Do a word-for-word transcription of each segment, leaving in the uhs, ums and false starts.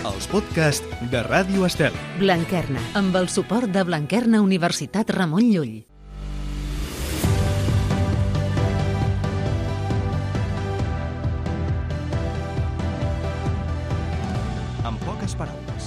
els podcasts de Ràdio Estel. Blanquerna, amb el suport de Blanquerna Universitat Ramon Llull. En poques paraules.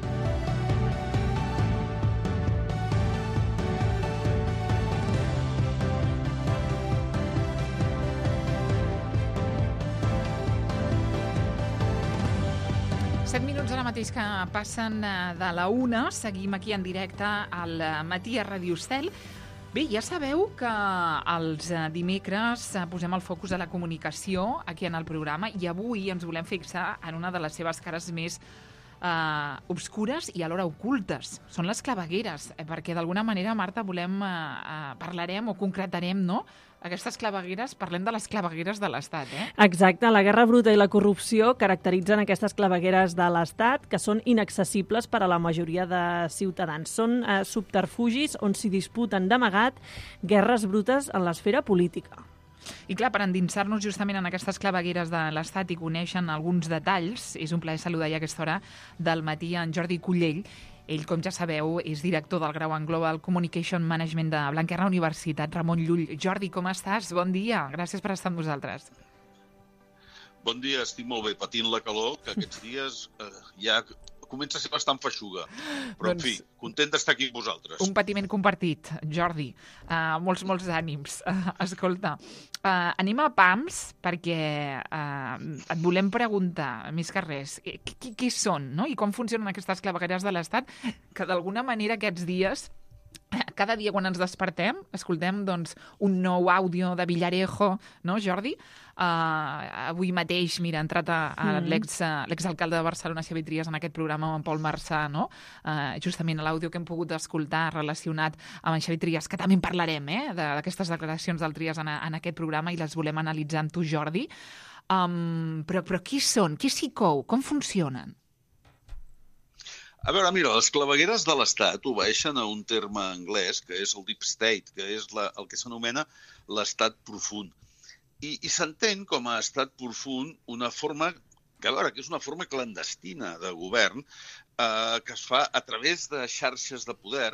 Set minuts ara mateix que passen de la una. Seguim aquí en directe al matí a Ràdio Estel. Bé, ja sabeu que els dimecres posem el focus a la comunicació aquí en el programa i avui ens volem fixar en una de les seves cares més eh, obscures i alhora ocultes. Són les clavegueres, eh, perquè d'alguna manera, Marta, volem eh, eh, parlarem o concretarem, no?, aquestes clavegueres, parlem de les clavegueres de l'Estat, eh? Exacte, la guerra bruta i la corrupció caracteritzen aquestes clavegueres de l'Estat que són inaccessibles per a la majoria de ciutadans. Són eh, subterfugis on s'hi disputen d'amagat guerres brutes en l'esfera política. I clar, per endinsar-nos justament en aquestes clavegueres de l'Estat i conèixer alguns detalls, és un plaer saludar ja a aquesta hora del matí en Jordi Cullell. Ell, com ja sabeu, és director del grau en Global Communication Management de Blanquerna Universitat Ramon Llull. Jordi, com estàs? Bon dia. Gràcies per estar amb nosaltres. Bon dia, estic molt bé, patint la calor, que aquests dies eh, ja comença a ser bastant feixuga. Però, doncs, en fi, content d'estar aquí amb vosaltres. Un patiment compartit, Jordi. Uh, molts, molts ànims. Uh, escolta, uh, anem a pams perquè uh, et volem preguntar, més que res, qui, qui són, no? I com funcionen aquestes clavegueres de l'Estat que d'alguna manera aquests dies, cada dia quan ens despertem, escoltem doncs, un nou àudio de Villarejo, no, Jordi? Uh, avui mateix, mira, ha entrat a, a mm. l'ex, uh, l'exalcalde de Barcelona, Xavier Trias, en aquest programa amb en Pol Marçà, no? Uh, justament l'àudio que hem pogut escoltar relacionat amb en Xavier Trias, que també en parlarem, eh?, d'aquestes declaracions del Trias en, en aquest programa i les volem analitzar amb tu, Jordi. Um, però, però qui són? Qui s'hi cou? Com funcionen? A veure, mira, les clavegueres de l'Estat obeeixen a un terme anglès, que és el deep state, que és la, el que s'anomena l'estat profund. I, i s'entén com a estat profund una forma, que a veure, que és una forma clandestina de govern, eh, que es fa a través de xarxes de poder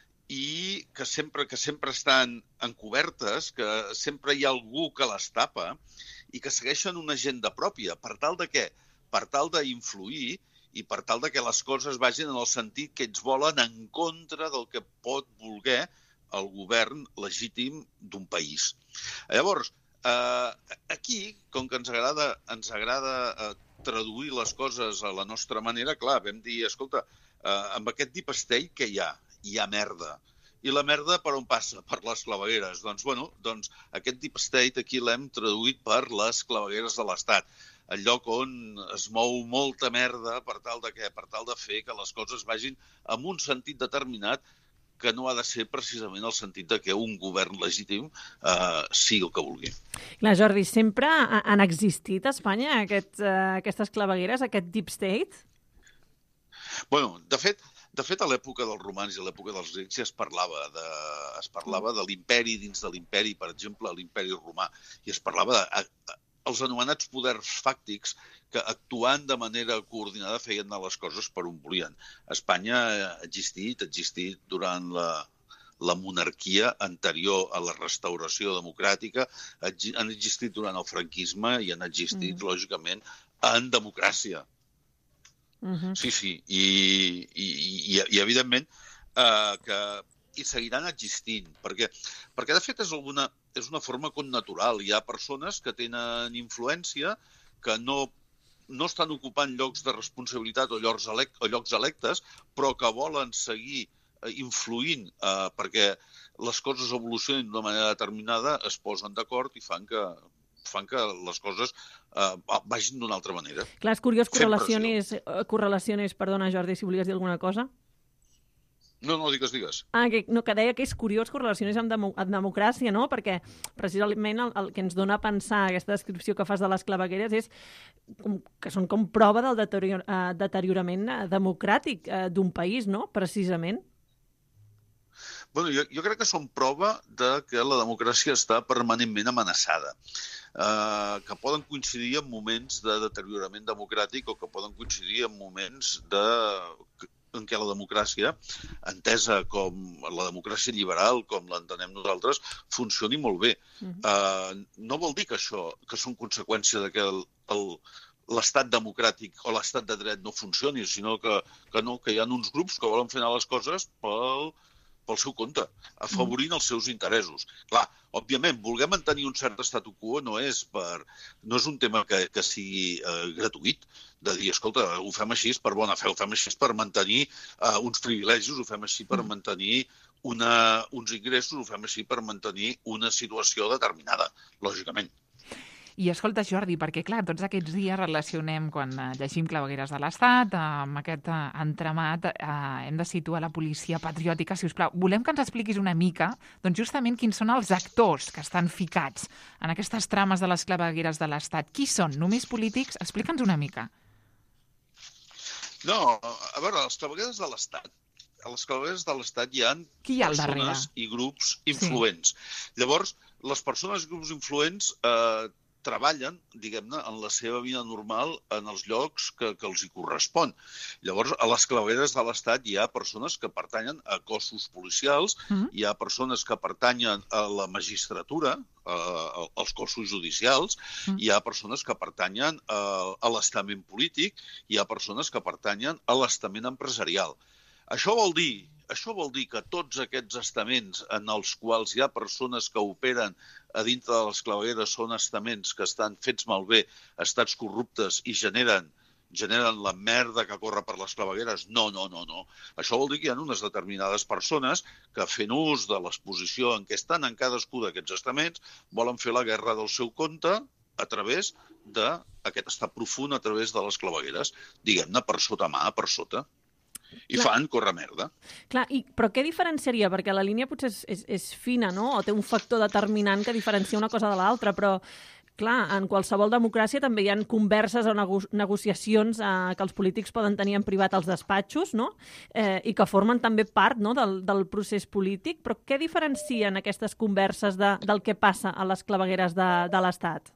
i que sempre, que sempre estan encobertes, que sempre hi ha algú que les tapa i que segueixen una agenda pròpia. Per tal de què? Per tal d'influir i per tal de que les coses vagin en el sentit que ells volen en contra del que pot voler el govern legítim d'un país. Llavors, eh, aquí, com que ens agrada, ens agrada eh, traduir les coses a la nostra manera, clar, vam dir, escolta, eh, amb aquest deep state què hi ha? Hi ha merda. I la merda per on passa? Per les clavegueres. Doncs, bueno, doncs aquest deep state aquí l'hem traduït per les clavegueres de l'Estat. El lloc on es mou molta merda per tal de què? Per tal de fer que les coses vagin en un sentit determinat que no ha de ser precisament el sentit de que un govern legítim eh, sigui el que vulgui. Clar, Jordi, sempre han existit a Espanya aquest, uh, aquestes clavegueres, aquest deep state? Bueno, de fet, de fet a l'època dels romans i a l'època dels grecs ja es parlava de, es parlava de l'imperi dins de l'imperi, per exemple, l'imperi romà, i es parlava de els anomenats poders fàctics que actuant de manera coordinada feien anar les coses per on volien. Espanya ha existit, ha existit durant la, la monarquia anterior a la restauració democràtica, han existit durant el franquisme i han existit, mm. lògicament, en democràcia. Mm-hmm. Sí, sí, i, i, i, i evidentment eh, que i seguiran existint, perquè, perquè de fet és, alguna, és una forma connatural. Hi ha persones que tenen influència, que no, no estan ocupant llocs de responsabilitat o llocs, elect, o llocs electes, però que volen seguir influint eh, perquè les coses evolucionin d'una manera determinada, es posen d'acord i fan que, fan que les coses eh, vagin d'una altra manera. Clar, és curiós, correlaciones, correlaciones, perdona, Jordi, si volies dir alguna cosa. No, no, digues, digues. Ah, que, no, que deia que és curiós correlaciones amb, demo, amb democràcia, no? Perquè precisament el, el que ens dona a pensar aquesta descripció que fas de les clavegueres és com, que són com prova del deterior, uh, deteriorament democràtic uh, d'un país, no? Precisament. Bueno, jo, jo crec que són prova de que la democràcia està permanentment amenaçada. Uh, que poden coincidir en moments de deteriorament democràtic o que poden coincidir en moments de... en què la democràcia, entesa com la democràcia liberal, com l'entenem nosaltres, funcioni molt bé. Mm-hmm. Uh, no vol dir que això, que són conseqüència de que el, el, l'estat democràtic o l'estat de dret no funcioni, sinó que, que, no, que hi ha uns grups que volen fer anar les coses pel, pel seu compte, afavorint els seus interessos. Clar, òbviament, voler mantenir un cert statu quo no és, per, no és un tema que, que sigui eh, gratuït, de dir, escolta, ho fem així per bona fe, ho fem així per mantenir eh, uns privilegis, ho fem així per mantenir una, uns ingressos, ho fem així per mantenir una situació determinada, lògicament. I escolta, Jordi, perquè clar, tots aquests dies relacionem, quan eh, llegim clavegueres de l'Estat, eh, amb aquest eh, entramat, eh, hem de situar la policia patriòtica, si us plau. Volem que ens expliquis una mica, doncs justament quins són els actors que estan ficats en aquestes trames de les clavegueres de l'Estat. Qui són? Només polítics? Explica'ns una mica. No, a veure, les clavegueres de l'Estat, a les clavegueres de l'Estat hi ha, Qui hi ha persones i grups influents. Sí. Llavors, les persones i grups influents eh, treballen, diguem-ne, en la seva vida normal en els llocs que, que els hi correspon. Llavors, a les clavegueres de l'Estat hi ha persones que pertanyen a cossos policials, mm-hmm. hi ha persones que pertanyen a la magistratura, a, als cossos judicials, mm-hmm. hi ha persones que pertanyen a, a l'estament polític, hi ha persones que pertanyen a l'estament empresarial. Això vol dir, això vol dir que tots aquests estaments en els quals hi ha persones que operen a dintre de les clavegueres són estaments que estan fets malbé, estats corruptes i generen, generen la merda que corre per les clavegueres? No, no, no, no. Això vol dir que hi ha unes determinades persones que, fent ús de l'exposició en què estan en cadascú d'aquests estaments, volen fer la guerra del seu compte a través d'aquest estat profund, a través de les clavegueres, diguem-ne, per sota mà, per sota. I Clar. fan córrer merda. Clar, i, però què diferenciaria? Perquè la línia potser és, és, és fina, no? O té un factor determinant que diferencia una cosa de l'altra, però, clar, en qualsevol democràcia també hi ha converses o nego negociacions eh, que els polítics poden tenir en privat als despatxos, no? Eh, i que formen també part, no?, del, del procés polític. Però què diferencien aquestes converses de, del que passa a les clavegueres de, de l'Estat?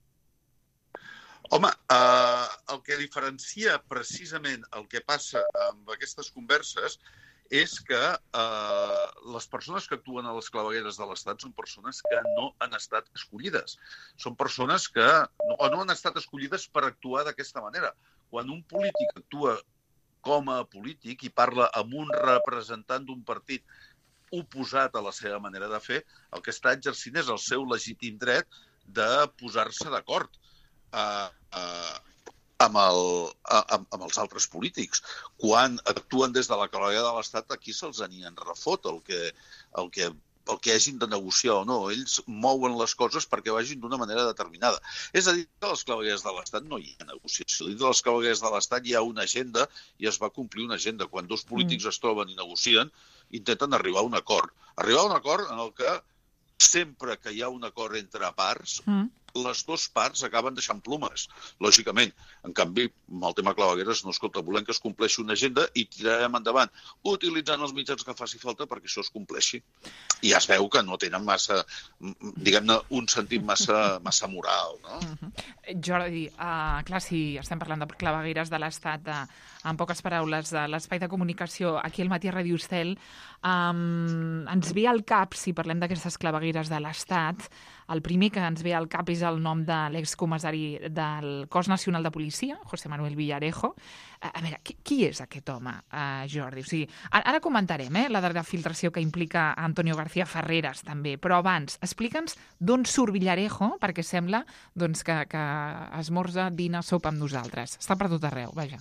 Home, eh, el que diferencia precisament el que passa amb aquestes converses és que eh, les persones que actuen a les clavegueres de l'Estat són persones que no han estat escollides. Són persones que no, o no han estat escollides per actuar d'aquesta manera. Quan un polític actua com a polític i parla amb un representant d'un partit oposat a la seva manera de fer, el que està exercint és el seu legítim dret de posar-se d'acord Uh, uh, amb, el, uh, amb, amb els altres polítics. Quan actuen des de la claveguera de l'Estat, aquí se'ls en refot el que, el, que, el que hagin de negociar o no. Ells mouen les coses perquè vagin d'una manera determinada. És a dir, que a les clavegueres de l'Estat no hi ha negociació. Dins de les clavegueres de l'Estat hi ha una agenda i es va complir una agenda. Quan dos polítics mm. es troben i negocien, intenten arribar a un acord. Arribar a un acord en el que sempre que hi ha un acord entre parts, mm. les dues parts acaben deixant plomes, lògicament. En canvi, amb el tema clavegueres, no, escolta, volem que es compleixi una agenda i tirarem endavant utilitzant els mitjans que faci falta perquè això es compleixi. I ja es veu que no tenen massa, diguem-ne, un sentit massa, massa moral, no? Mm-hmm. Jordi, uh, clar, si estem parlant de clavegueres de l'Estat, uh, en poques paraules, de l'espai de comunicació aquí al Matí a Ràdio Estel, um, ens ve al cap, si parlem d'aquestes clavegueres de l'Estat, el primer que ens ve al cap és el nom de l'excomissari del Cos Nacional de Policia, José Manuel Villarejo. A veure, qui, qui és aquest home, uh, Jordi? O sigui, ara comentarem eh, la darrera filtració que implica Antonio García Ferreras, també, però abans, explica'ns d'on surt Villarejo, perquè sembla doncs, que, que esmorza, dina, sopa amb nosaltres. Està per tot arreu, vaja.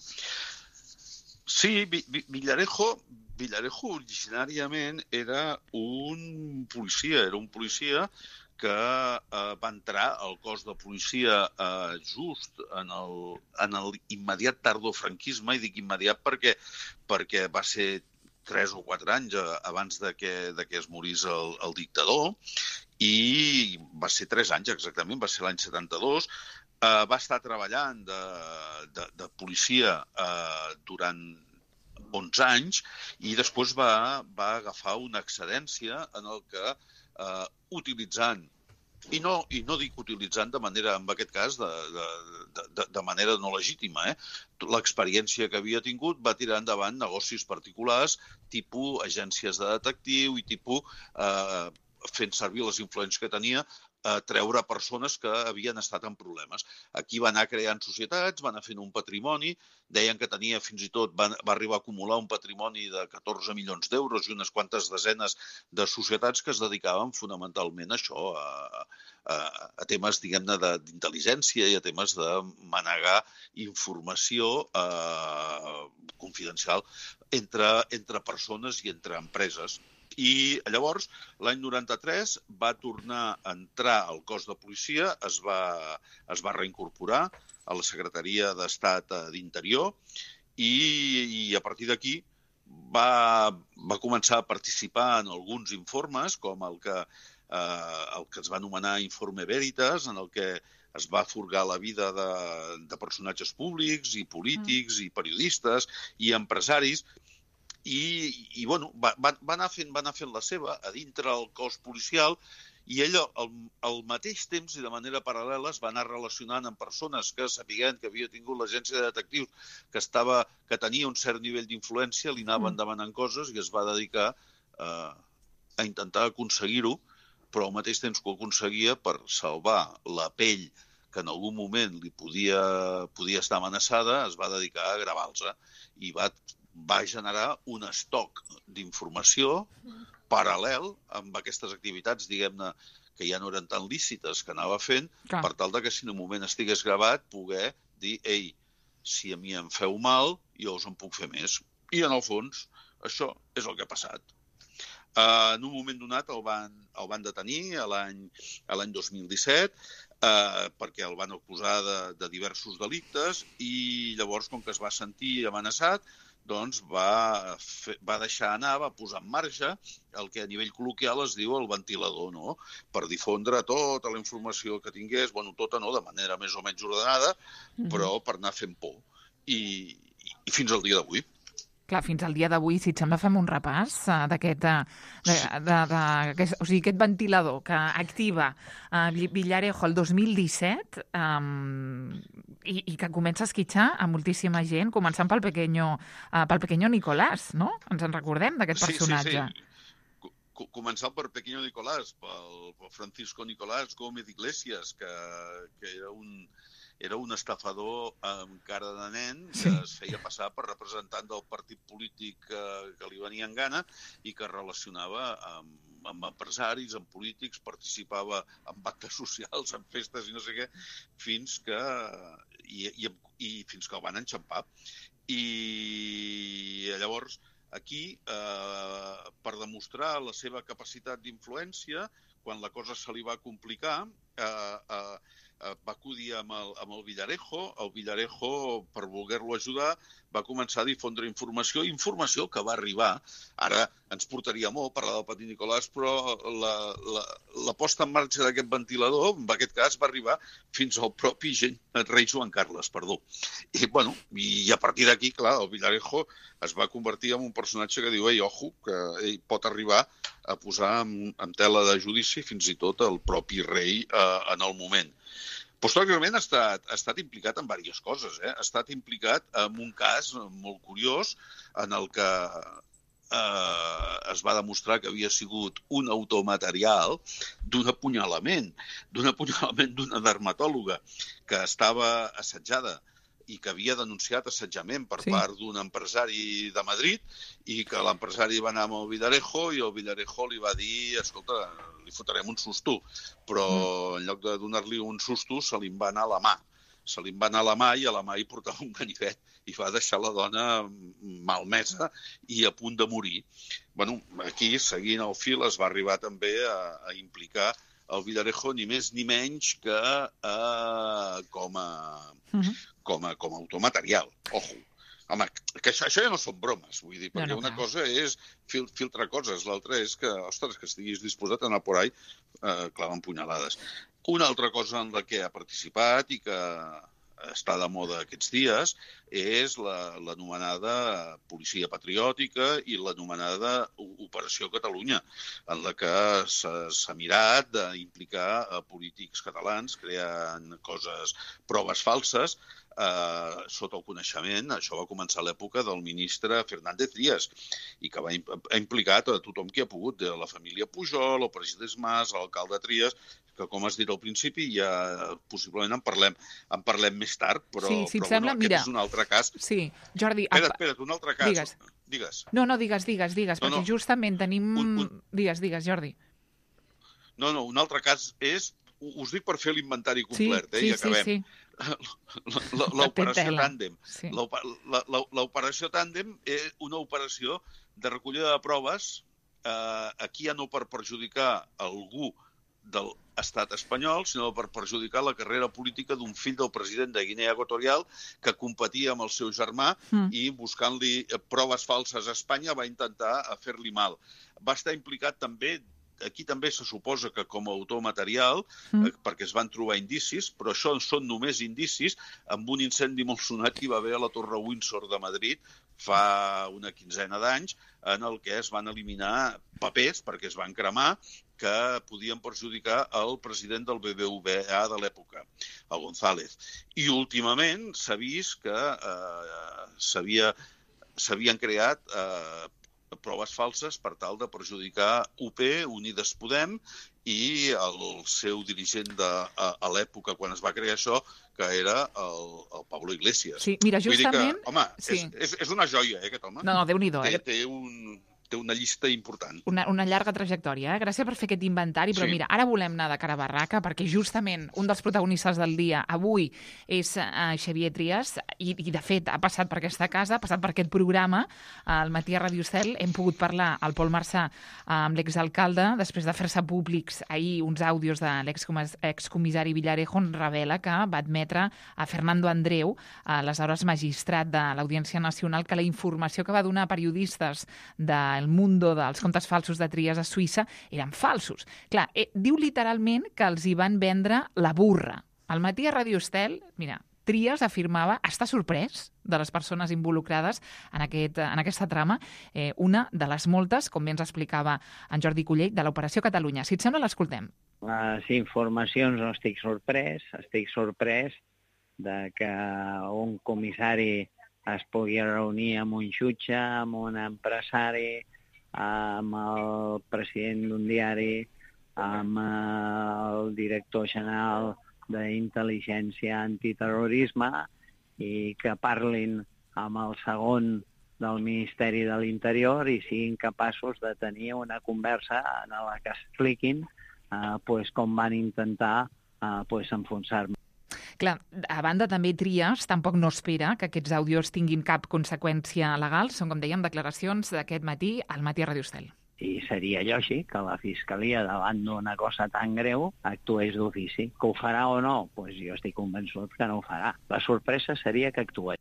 Sí, Villarejo, Villarejo originàriament era un policia, era un policia que eh, va entrar al cos de policia eh, just en el, en el immediat tardofranquisme, i dic immediat perquè, perquè va ser tres o quatre anys abans de que, de que es morís el, el dictador, i va ser tres anys exactament, va ser l'any setanta-dos, eh, va estar treballant de, de, de policia eh, durant onze anys, i després va, va agafar una excedència en el que, eh, utilitzant, i no, i no dic utilitzant de manera, en aquest cas, de, de, de, de manera no legítima, eh? L'experiència que havia tingut va tirar endavant negocis particulars, tipus agències de detectiu i tipus, eh, fent servir les influències que tenia, a treure persones que havien estat en problemes. Aquí va anar creant societats, va anar fent un patrimoni, deien que tenia fins i tot, va, va arribar a acumular un patrimoni de catorze milions d'euros i unes quantes desenes de societats que es dedicaven fonamentalment a això, a, a, a temes, diguem-ne, d'intel·ligència i a temes de manegar informació eh, confidencial entre, entre persones i entre empreses. I llavors, l'any noranta-tres, va tornar a entrar al cos de policia, es va, es va reincorporar a la Secretaria d'Estat d'Interior i, i a partir d'aquí va, va començar a participar en alguns informes, com el que, eh, el que es va anomenar Informe Veritas, en el que es va furgar la vida de, de personatges públics i polítics i periodistes i empresaris. I, i bueno, va, va, va, anar fent, va anar fent la seva a dintre el cos policial i ell al, al mateix temps i de manera paral·lela es va anar relacionant amb persones que sabien que havia tingut l'agència de detectius que, estava, que tenia un cert nivell d'influència, li anaven mm. demanant coses i es va dedicar eh, a intentar aconseguir-ho, però al mateix temps que ho aconseguia per salvar la pell que en algun moment li podia, podia estar amenaçada, es va dedicar a gravar-los i va va generar un estoc d'informació paral·lel amb aquestes activitats, diguem-ne, que ja no eren tan lícites que anava fent, Clar. per tal de que si en un moment estigués gravat, poder dir, ei, si a mi em feu mal, jo us en puc fer més. I en el fons, això és el que ha passat. Uh, en un moment donat el van, el van detenir a l'any dos mil disset, uh, perquè el van acusar de, de diversos delictes, i llavors, com que es va sentir amenaçat, doncs va, fer, va deixar anar, va posar en marxa el que a nivell col·loquial es diu el ventilador, no? Per difondre tota la informació que tingués, bueno, tota no, de manera més o menys ordenada, mm-hmm. però per anar fent por. I, i, i fins al dia d'avui. Clar, fins al dia d'avui, si et sembla, fem un repàs uh, d'aquest uh, o sigui, aquest ventilador que activa uh, Villarejo el dos mil disset um, i, i que comença a esquitxar a moltíssima gent, començant pel pequeño, uh, pel pequeño Nicolás, no? Ens en recordem d'aquest personatge. Sí, sí, sí. Començant per Pequeño Nicolás, pel, pel Francisco Nicolás Gómez Iglesias, que, que era un... era un estafador amb cara de nen que sí. es feia passar per representant del partit polític que, que li venia en gana i que es relacionava amb, amb empresaris, amb polítics, participava en actes socials, en festes i no sé què, fins que, i, i, i fins que el van enxampar. I llavors, aquí, eh, per demostrar la seva capacitat d'influència, quan la cosa se li va complicar, eh, eh, va acudir amb el, amb el Villarejo. El Villarejo, per voler-lo ajudar, va començar a difondre informació, informació que va arribar. Ara ens portaria molt parlar del Petit Nicolàs, però la, la, la posta en marxa d'aquest ventilador, en aquest cas, va arribar fins al propi gent, el rei Joan Carles, perdó. I, bueno, i a partir d'aquí, clar, el Villarejo es va convertir en un personatge que diu, ei, ojo, que ell pot arribar a posar en, en tela de judici fins i tot el propi rei eh, en el moment. Posteriorment ha estat, ha estat implicat en diverses coses. Eh? Ha estat implicat en un cas molt curiós en el que eh, es va demostrar que havia sigut un automaterial d'un apunyalament, d'un apunyalament d'una dermatòloga que estava assetjada i que havia denunciat assetjament per sí. part d'un empresari de Madrid i que l'empresari va anar amb el Villarejo i el Villarejo li va dir, escolta, li fotrem un susto, però mm. en lloc de donar-li un susto se li va anar a la mà. Se li va anar a la mà i a la mà hi portava un ganivet i va deixar la dona malmesa i a punt de morir. Bueno, aquí, seguint el fil, es va arribar també a, a implicar el Villarejo ni més ni menys que eh, com, a, mm-hmm. com, a, com a automaterial. Ojo. Home, que això, això ja no són bromes, vull dir, perquè no, no, una cosa és fil, filtrar coses, l'altra és que, ostres, que estiguis disposat a anar por ahí eh, clavant punyalades. Una altra cosa en la que ha participat i que està de moda aquests dies és l'anomenada policia patriòtica i l'anomenada Operació Catalunya, en la que s'ha mirat d'implicar a polítics catalans creant coses, proves falses, eh, sota el coneixement. Això va començar a l'època del ministre Fernández Díaz i que va, ha implicat a tothom qui ha pogut, de la família Pujol, el president Mas, l'alcalde Trias, que, com has dit al principi, ja possiblement en parlem, en parlem més tard, però, sí, si però sembla, bueno, aquest mira, és un altre cas. Sí, Jordi... Espera't, espera't, un altre cas. Digues. Digues. No, no, digues, digues, digues, no, perquè no. justament tenim... Un, un... Digues, digues, Jordi. No, no, un altre cas és... Us dic per fer l'inventari complet, sí, eh, i acabem. Sí, sí. L'operació Tàndem. Sí. L'operació Tàndem és una operació de recollida de proves, eh, aquí ja no per perjudicar algú de l'estat espanyol, sinó per perjudicar la carrera política d'un fill del president de Guinea Equatorial que competia amb el seu germà mm. i buscant-li proves falses a Espanya va intentar fer-li mal. Va estar implicat també, aquí també se suposa que com a autor material, mm. eh, perquè es van trobar indicis, però això són només indicis, amb un incendi molt sonat que hi va haver a la Torre Windsor de Madrid fa una quinzena d'anys, en el que es van eliminar papers, perquè es van cremar, que podien perjudicar el president del B B V A de l'època, el González. I últimament s'ha vist que eh, s'havien creat eh, proves falses per tal de perjudicar U P, Unides Podem, i el seu dirigent de, a, a l'època quan es va crear això, que era el, el Pablo Iglesias. Sí, mira, justament... Vull dir que, home, sí. és, és, és una joia, eh, aquest home. No, no, Déu-n'hi-do. Té, Eh? té un... té una llista important. Una, una llarga trajectòria, eh? Gràcies per fer aquest inventari, però sí. Mira, ara volem anar de cara a barraca, perquè justament un dels protagonistes del dia avui és uh, Xavier Trias, i, i de fet ha passat per aquesta casa, ha passat per aquest programa, al matí a Ràdio Estel, hem pogut parlar al Pol Marçà amb l'exalcalde, després de fer-se públics ahir uns àudios de l'excomissari Villarejo, on revela que va admetre a Fernando Andreu, aleshores magistrat de l'Audiència Nacional, que la informació que va donar a periodistes de el mundo dels comptes falsos de Trias a Suïssa eren falsos. Clar, eh, diu literalment que els hi van vendre la burra. Al matí a Ràdio Estel, mira, Trias afirmava estar sorprès de les persones involucrades en, aquest, en aquesta trama, eh, una de les moltes, com bé ens explicava en Jordi Cullell, de l'Operació Catalunya. Si et sembla, l'escoltem. Les informacions no estic sorprès, estic sorprès de que un comissari es pugui reunir amb un jutge, amb un empresari, amb el president d'un diari, amb el director general d'intel·ligència antiterrorisme i que parlin amb el segon del Ministeri de l'Interior i siguin capaços de tenir una conversa en la que expliquin eh, pues, com van intentar eh, pues, enfonsar-me. Clar, a banda també Trias tampoc no espera que aquests àudios tinguin cap conseqüència legal. Són, com dèiem, declaracions d'aquest matí al matí a Ràdio Estel. I seria lògic que la Fiscalia, davant d'una cosa tan greu, actués d'ofici. Que ho farà o no? Pues jo estic convençut que no ho farà. La sorpresa seria que actués.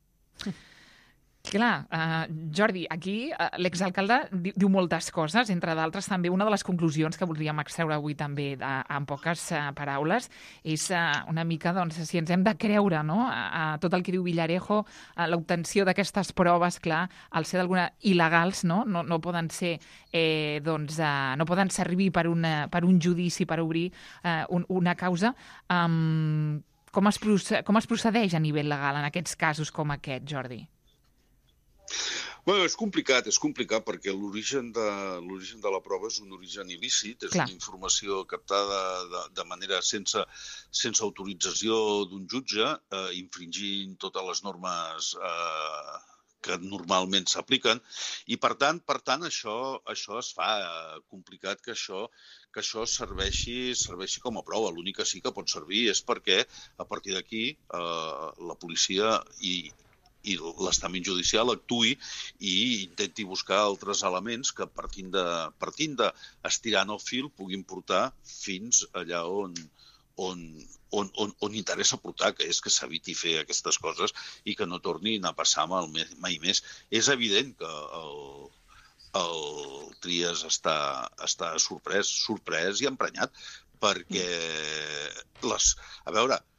Clar, uh, Jordi, aquí uh, l'exalcalde di diu moltes coses, entre d'altres també una de les conclusions que voldríem extreure avui també de, en poques uh, paraules és uh, una mica, doncs, si ens hem de creure, no?, a, a tot el que diu Villarejo, uh, l'obtenció d'aquestes proves, clar, al ser d'alguna il·legals, no?, no, no poden ser, eh, doncs, uh, no poden servir per, una, per un judici, per obrir uh, un, una causa. Um, com, es com es procedeix a nivell legal en aquests casos com aquest, Jordi? Bueno, és complicat, és complicat perquè l'origen de, l'origen de la prova és un origen il·lícit, és Clar. Una informació captada de, de manera sense, sense autorització d'un jutge, eh, infringint totes les normes eh, que normalment s'apliquen, i per tant, per tant això, això es fa eh, complicat que això, que això serveixi, serveixi com a prova. L'únic que sí que pot servir és perquè a partir d'aquí eh, la policia i i l'estament judicial actuï i intenti buscar altres elements que partint de, partint de estirant el fil puguin portar fins allà on, on, on, on, on interessa portar, que és que s'eviti fer aquestes coses i que no tornin a passar mal mai més. És evident que el, el Trias està, està sorprès, sorprès i emprenyat perquè les, a veure,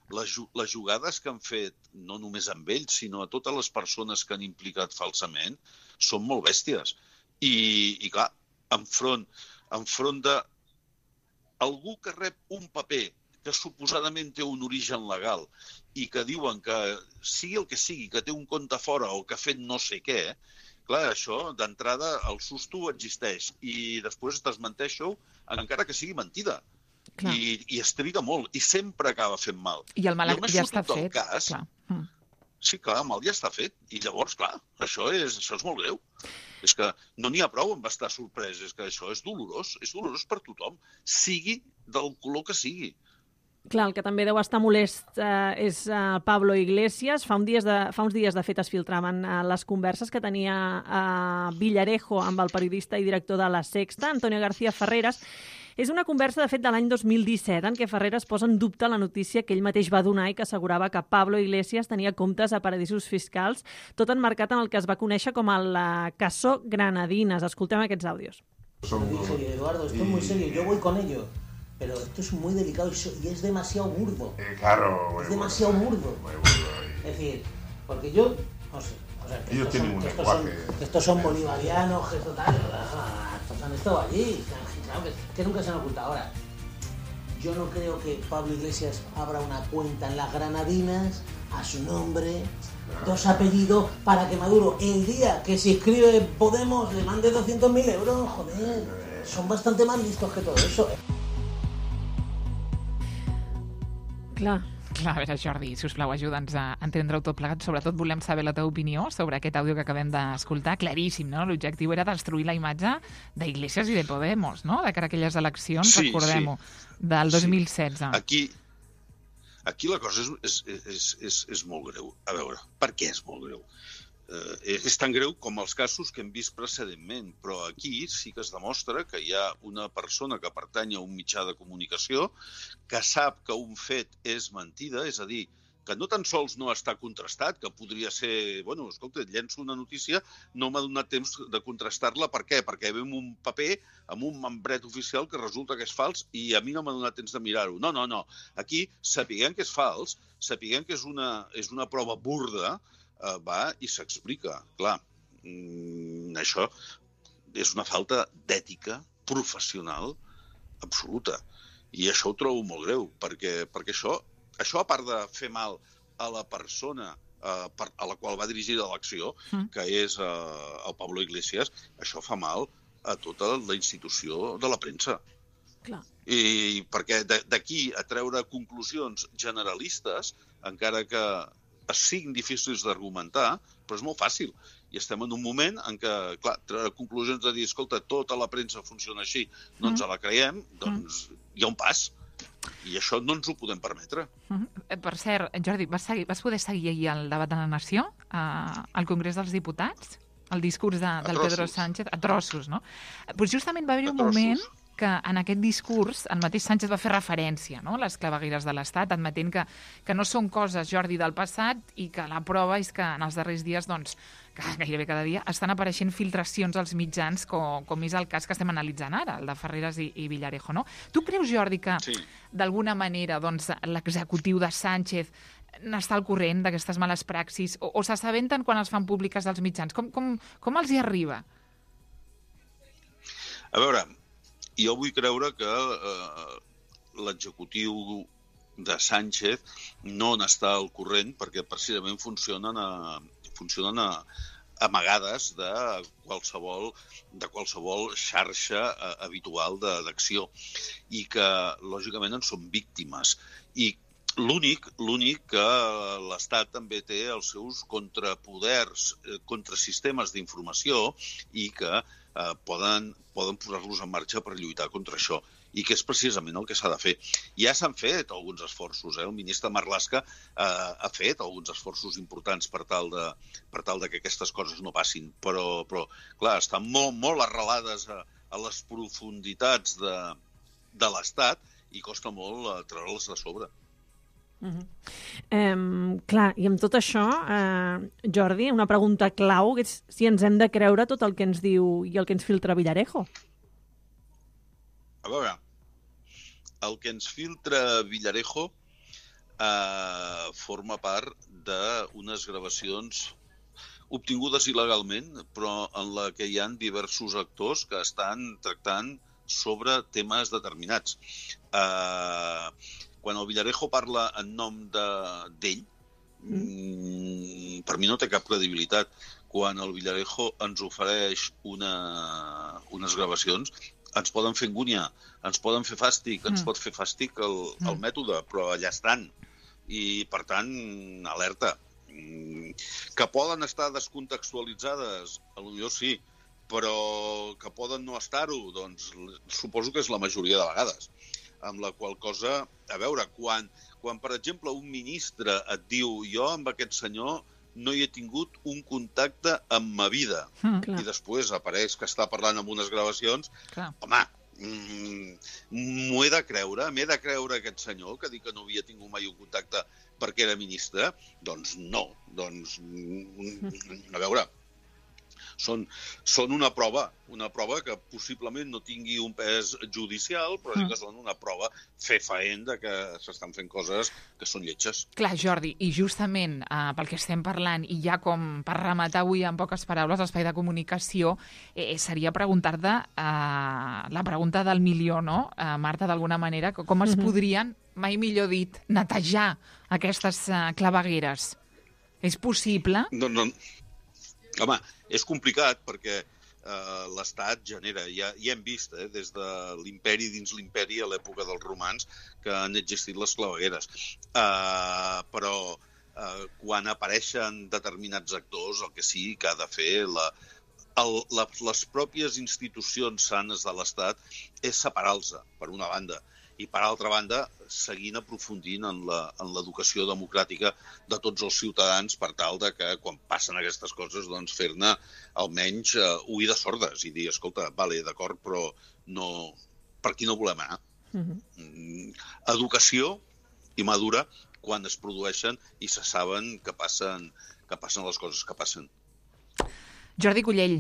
les, les jugades que han fet, no només amb ells, sinó a totes les persones que han implicat falsament, són molt bèsties. I, i clar, enfront, enfront de algú que rep un paper que suposadament té un origen legal i que diuen que sigui el que sigui, que té un compte fora o que ha fet no sé què, clar, això, d'entrada, el susto existeix i després desmenteixo encara que sigui mentida. I, i es triga molt, i sempre acaba fent mal. I el mal ja està fet. Cas, clar. Mm. Sí, clar, el mal ja està fet. I llavors, clar, això és, això és molt greu. És que no n'hi ha prou amb estar sorprès, és que això és dolorós, és dolorós per tothom, sigui del color que sigui. Clar, el que també deu estar molest eh, és eh, Pablo Iglesias. Fa, un dies de, fa uns dies, de fet, es filtraven eh, les converses que tenia eh, Villarejo amb el periodista i director de La Sexta, Antonio García Ferreras. És una conversa, de fet, de l'any dos mil disset, en què Ferreras posa en dubte la notícia que ell mateix va donar i que assegurava que Pablo Iglesias tenia comptes a paradisos fiscals, tot enmarcat en el que es va conèixer com el uh, caso Granadinas. Escoltem aquests àudios. Dije, Eduardo, esto es muy serio, yo voy con ellos, pero esto es muy delicado y es demasiado burdo. Eh, claro, muy es demasiado burdo. Muy burdo. Es decir, porque yo, no sé, o sea, que ellos estos tienen son, un que estos lenguaje. Son, que estos son bolivarianos, que esto tal, estos han estado allí, claro, que, que nunca se han ocultado. Ahora, yo no creo que Pablo Iglesias abra una cuenta en las Granadinas a su nombre, dos apellidos, para que Maduro el día que se inscribe Podemos le mande doscientos mil euros. Joder, son bastante más listos que todo eso. Clar. Clar, a veure, Jordi, sisplau, ajuda'ns a entendre-ho tot plegat. Sobretot volem saber la teva opinió sobre aquest àudio que acabem d'escoltar. Claríssim, no? L'objectiu era destruir la imatge d'Iglesias i de Podemos, no? De cara a aquelles eleccions, sí, recordem-ho, sí. del dos mil setze. Sí. Aquí, aquí la cosa és, és, és, és, és molt greu. A veure, per què és molt greu? Eh, és tan greu com els casos que hem vist precedentment, però aquí sí que es demostra que hi ha una persona que pertany a un mitjà de comunicació que sap que un fet és mentida, és a dir, que no tan sols no està contrastat, que podria ser, bueno, escolta, llenço una notícia, no m'ha donat temps de contrastar-la. Per què? Perquè ve un paper amb un membret oficial que resulta que és fals i a mi no m'ha donat temps de mirar-ho. No, no, no. Aquí, sapiguem que és fals, sapiguem que és una, és una prova burda, Uh, va i s'explica. Clar, mm, això és una falta d'ètica professional absoluta. I això ho trobo molt greu, perquè, perquè això, això, a part de fer mal a la persona uh, per, a la qual va dirigir l'acció, mm. que és uh, el Pablo Iglesias, això fa mal a tota la institució de la premsa. Clar. I perquè d'aquí a treure conclusions generalistes, encara que siguin difícils d'argumentar, però és molt fàcil. I estem en un moment en què, clar, treure conclusions de dir, escolta, tota la premsa funciona així, no ens la creiem, doncs hi ha un pas. I això no ens ho podem permetre. Mm-hmm. Per cert, Jordi, vas, seguir, vas poder seguir ahir el debat de la Nació eh, al Congrés dels Diputats? El discurs de, del Pedro Sánchez? A trossos, no? Pues justament va haver-hi un moment que en aquest discurs el mateix Sánchez va fer referència, no?, a les clavegueres de l'Estat, admetent que, que no són coses, Jordi, del passat i que la prova és que en els darrers dies, doncs, que gairebé cada dia, estan apareixent filtracions als mitjans, com, com és el cas que estem analitzant ara, el de Ferreras i, i Villarejo, no? Tu creus, Jordi, que sí, d'alguna manera doncs, l'executiu de Sánchez n'està al corrent d'aquestes males praxis o, o s'assabenten quan es fan públiques als mitjans? Com, com, com els hi arriba? A veure, jo vull creure que eh, l'executiu de Sánchez no n'està al corrent perquè precisament funcionen a, funcionen a, amagades de qualsevol, de qualsevol xarxa eh, habitual d'acció i que, lògicament, en són víctimes. I l'únic l'únic que l'Estat també té els seus contrapoders, eh, contrasistemes d'informació i que eh, poden, poden posar-los en marxa per lluitar contra això. I que és precisament el que s'ha de fer. Ja s'han fet alguns esforços. Eh? El ministre Marlaska eh, ha fet alguns esforços importants per tal de, per tal de que aquestes coses no passin. Però, però clar, estan molt, molt arrelades a, a les profunditats de, de l'Estat i costa molt eh, treure-les de sobre. Uh-huh. Um, clar, i amb tot això, uh, Jordi, una pregunta clau és si ens hem de creure tot el que ens diu i el que ens filtra Villarejo. A veure, el que ens filtra Villarejo eh, forma part d'unes gravacions obtingudes il·legalment, però en la que hi ha diversos actors que estan tractant sobre temes determinats. Eh, quan el Villarejo parla en nom d'ell, mm. per mi no té cap credibilitat. Quan el Villarejo ens ofereix una, unes gravacions, ens poden fer angúnia, ens poden fer fàstic, ens mm. pot fer fàstic el, el mètode, però allà estan. I, per tant, alerta. Que poden estar descontextualitzades, potser sí, però que poden no estar-ho, doncs suposo que és la majoria de vegades. Amb la qual cosa, a veure, quan, quan per exemple un ministre et diu jo amb aquest senyor no hi he tingut un contacte en ma vida, mm, i després apareix que està parlant amb unes gravacions, clar. Home, m'ho he de creure, m'he de creure aquest senyor que diu que no havia tingut mai un contacte perquè era ministre? Doncs no. Doncs, a veure, són, són una prova, una prova que possiblement no tingui un pes judicial, però sí que són una prova fefaent de que s'estan fent coses que són lletges. Clar, Jordi, i justament eh, pel que estem parlant, i ja com per rematar avui en poques paraules l'espai de comunicació, eh, seria preguntar-te eh, la pregunta del milió, no? Eh, Marta, d'alguna manera, com es podrien, mai millor dit, netejar aquestes eh, clavegueres? És possible? No, no. Home, és complicat perquè eh, l'Estat genera, ja, ja hem vist, eh, des de l'imperi dins l'imperi a l'època dels romans, que han existit les clavegueres. Eh, però eh, quan apareixen determinats actors, el que sí que ha de fer la, el, la, les pròpies institucions sanes de l'Estat és separar-los, per una banda, i per altra banda, seguint aprofundint en l'educació democràtica de tots els ciutadans per tal de que quan passen aquestes coses doncs fer-ne almenys uh, oïdes sordes i dir, escolta, vale, d'acord, però no, per aquí no volem anar. Uh-huh. Mm, educació i madura quan es produeixen i se saben que passen, que passen les coses que passen. Jordi Cullell,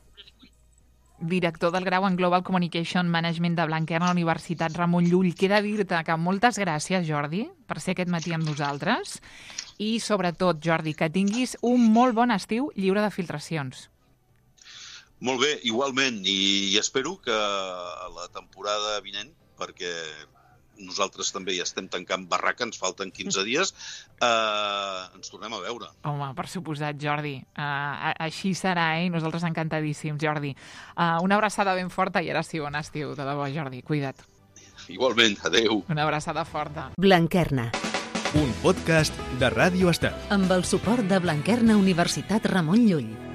director del grau en Global Communication Management de Blanquerna a la Universitat Ramon Llull. Queda dir-te que moltes gràcies, Jordi, per ser aquest matí amb nosaltres i, sobretot, Jordi, que tinguis un molt bon estiu lliure de filtracions. Molt bé, igualment, i espero que a la temporada vinent, perquè nosaltres també ja estem tancant barraca, ens falten quinze dies, eh, ens tornem a veure. Home, per suposat, Jordi. Uh, així serà, eh? Nosaltres encantadíssims, Jordi. Uh, una abraçada ben forta i ara sí, bon estiu, de debò, Jordi. Cuida't. Igualment, adeu. Una abraçada forta. Blanquerna. Un podcast de Ràdio Estel. Amb el suport de Blanquerna Universitat Ramon Llull.